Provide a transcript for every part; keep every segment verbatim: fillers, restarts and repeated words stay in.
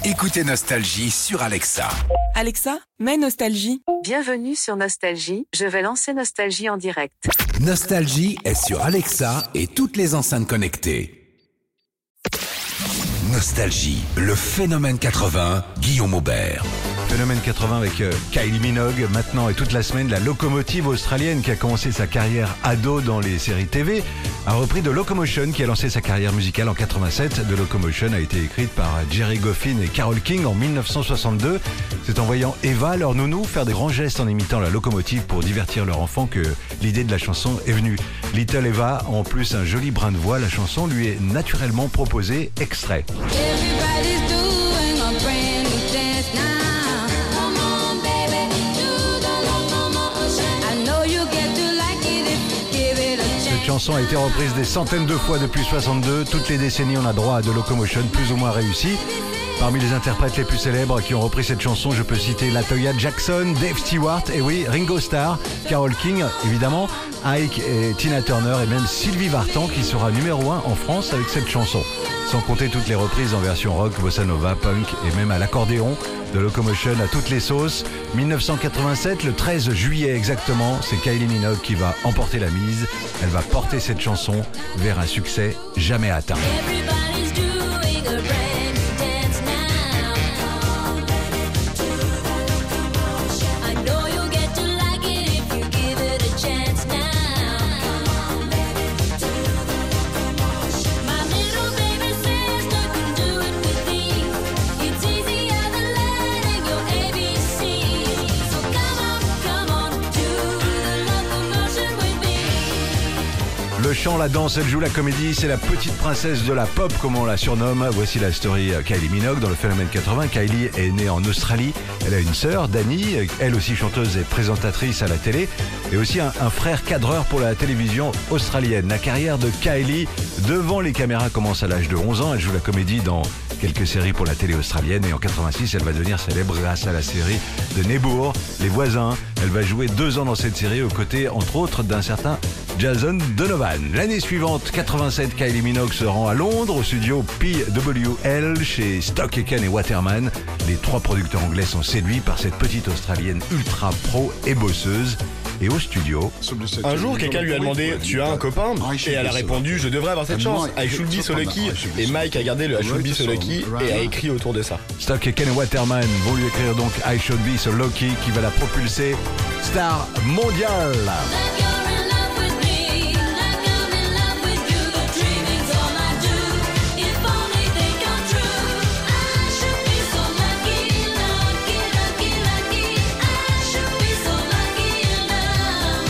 Écoutez Nostalgie sur Alexa. Alexa, mets Nostalgie. Bienvenue sur Nostalgie, je vais lancer Nostalgie en direct. Nostalgie est sur Alexa et toutes les enceintes connectées. Nostalgie, le phénomène quatre-vingts, Guillaume Aubert. Phénomène quatre-vingts avec euh, Kylie Minogue, maintenant et toute la semaine, la locomotive australienne qui a commencé sa carrière ado dans les séries T V, a repris de Locomotion qui a lancé sa carrière musicale en quatre-vingt-sept. De Locomotion a été écrite par Jerry Goffin et Carole King en mille neuf cent soixante-deux. C'est en voyant Eva, leur nounou, faire des grands gestes en imitant la locomotive pour divertir leur enfant que l'idée de la chanson est venue. Little Eva, en plus un joli brin de voix, la chanson lui est naturellement proposée. Extrait. Everybody's doing a brand new dance now. Come on, baby, do the locomotion. I know you get to like it if you give it a chance. Cette chanson a été reprise des centaines de fois depuis soixante-deux. Toutes les décennies, on a droit à de Locomotion plus ou moins réussi. Parmi les interprètes les plus célèbres qui ont repris cette chanson, je peux citer LaToya Jackson, Dave Stewart, et oui, Ringo Starr, Carole King, évidemment, Ike et Tina Turner, et même Sylvie Vartan qui sera numéro un en France avec cette chanson. Sans compter toutes les reprises en version rock, bossa nova, punk et même à l'accordéon. De Locomotion à toutes les sauces. mille neuf cent quatre-vingt-sept, le treize juillet exactement, c'est Kylie Minogue qui va emporter la mise. Elle va porter cette chanson vers un succès jamais atteint. Everybody's doing a brand new dance now. I know you'll get to like it if you give it a chance now. My little baby sister can do it with ease. It's easier than learning your A B C. So come on, come on, do the locomotion with me. Le chant, la danse, elle joue la comédie, c'est la petite princesse de la pop comme on la surnomme. Voici la story Kylie Minogue dans le phénomène quatre-vingts. Kylie est née en Australie, elle a une sœur, Dani, elle aussi chanteuse et présentatrice à la télé, et aussi un, un frère cadreur pour la télévision australienne. La carrière de Kylie devant les caméras commence à l'âge de onze ans, elle joue la comédie dans quelques séries pour la télé australienne et en quatre-vingt-six elle va devenir célèbre grâce à la série de Neighbours, Les Voisins. Elle va jouer deux ans dans cette série aux côtés entre autres d'un certain Jason Donovan. L'année suivante, quatre-vingt-sept, Kylie Minogue se rend à Londres au studio P W L chez Stock Aitken et Waterman. Les trois producteurs anglais sont séduits par cette petite Australienne ultra pro et bosseuse. Et au studio, Un jour, quelqu'un lui a demandé « Tu as un copain ?» Et elle a répondu « Je devrais avoir cette chance. I should be so lucky. » Et Mike a gardé le « I should be so lucky » et a écrit autour de ça. Stock Aitken et Waterman vont lui écrire donc I Should Be So Lucky qui va la propulser star mondiale. Like you're in love with me, like I'm in love with you. The dreaming's all I do. If only they come true. I should be so lucky, lucky, lucky, lucky. I should be so lucky in love.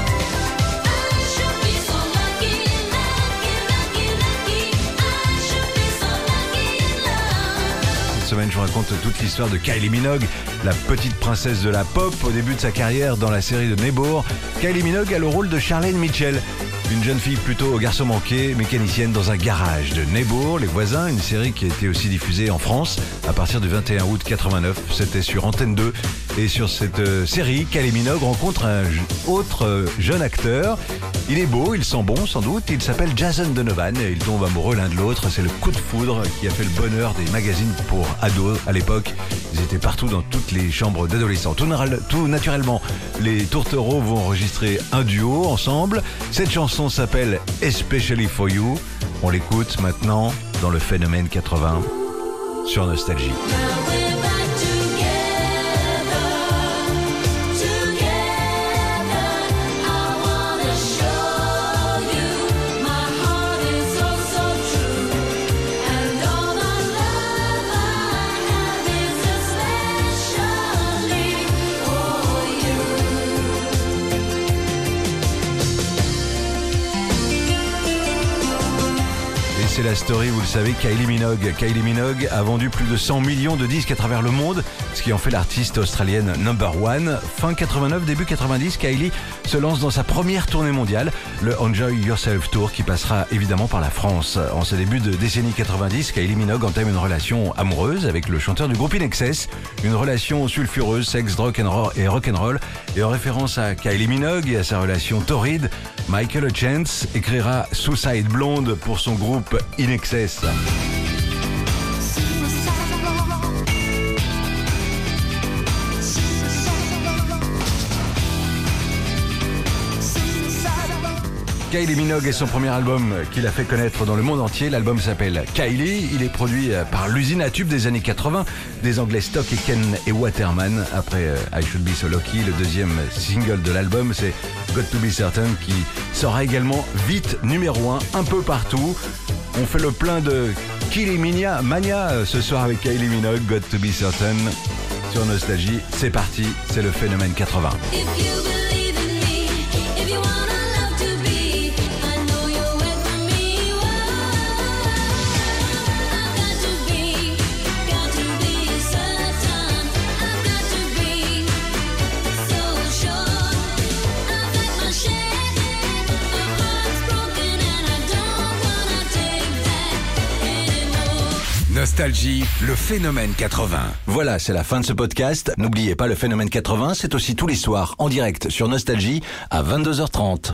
I should be so lucky, lucky, lucky, lucky. I should be so lucky in love. Cette semaine, je vous raconte toute l'histoire de Kylie Minogue, la petite princesse de la pop. Au début de sa carrière dans la série de Neighbours, Kylie Minogue a le rôle de Charlene Mitchell, une jeune fille plutôt au garçon manqué, mécanicienne dans un garage. De Neighbours, Les Voisins, une série qui a été aussi diffusée en France à partir du vingt et un août quatre-vingt-neuf. C'était sur Antenne deux. Et sur cette euh, série, Kylie Minogue rencontre un j- autre euh, jeune acteur. Il est beau, il sent bon sans doute, il s'appelle Jason Donovan et ils tombent amoureux l'un de l'autre. C'est le coup de foudre qui a fait le bonheur des magazines pour ados à l'époque. Ils étaient partout dans toutes les chambres d'adolescents. Tout, naral- tout naturellement, les tourtereaux vont enregistrer un duo ensemble. Cette chanson s'appelle Especially For You. On l'écoute maintenant dans le phénomène quatre-vingts sur Nostalgie. Now we're back together, together. I wanna show you my heart is oh so true, and all the love I have is especially for you. Et c'est la story, vous le savez, Kylie Minogue. Kylie Minogue a vendu plus de cent millions de disques à travers le monde, ce qui en fait l'artiste australienne number one. Fin quatre-vingt-neuf, début quatre-vingt-dix, Kylie se lance dans sa première tournée mondiale, le Enjoy Yourself Tour, qui passera évidemment par la France. En ce début de décennie quatre-vingt-dix, Kylie Minogue entame une relation amoureuse avec le chanteur du groupe In Excess, une relation sulfureuse, sexe, rock and roll et rock'n'roll. Et en référence à Kylie Minogue et à sa relation torride, Michael Hutchence écrira Suicide Blonde pour son groupe In Excess. Suicide Kylie Minogue et son premier album qu'il a fait connaître dans le monde entier. L'album s'appelle Kylie. Il est produit par l'usine à tubes des années quatre-vingts, des Anglais Stock et Ken et Waterman. Après I Should Be So Lucky, le deuxième single de l'album, c'est Got To Be Certain qui sera également vite numéro un un peu partout. On fait le plein de Kylie Mania, Mania ce soir avec Kylie Minogue, Got To Be Certain sur Nostalgie. C'est parti, c'est le phénomène quatre-vingts. If you believe in me, if you want our love to be, I know you'll wait for me. Whoa, I've got to be, got to be certain. I've got to be so sure. I've had my share of hearts broken, and I don't wanna take that anymore. Nostalgie, le phénomène quatre-vingts. Voilà, c'est la fin de ce podcast. N'oubliez pas, le phénomène quatre-vingts, c'est aussi tous les soirs en direct sur Nostalgie à vingt-deux heures trente.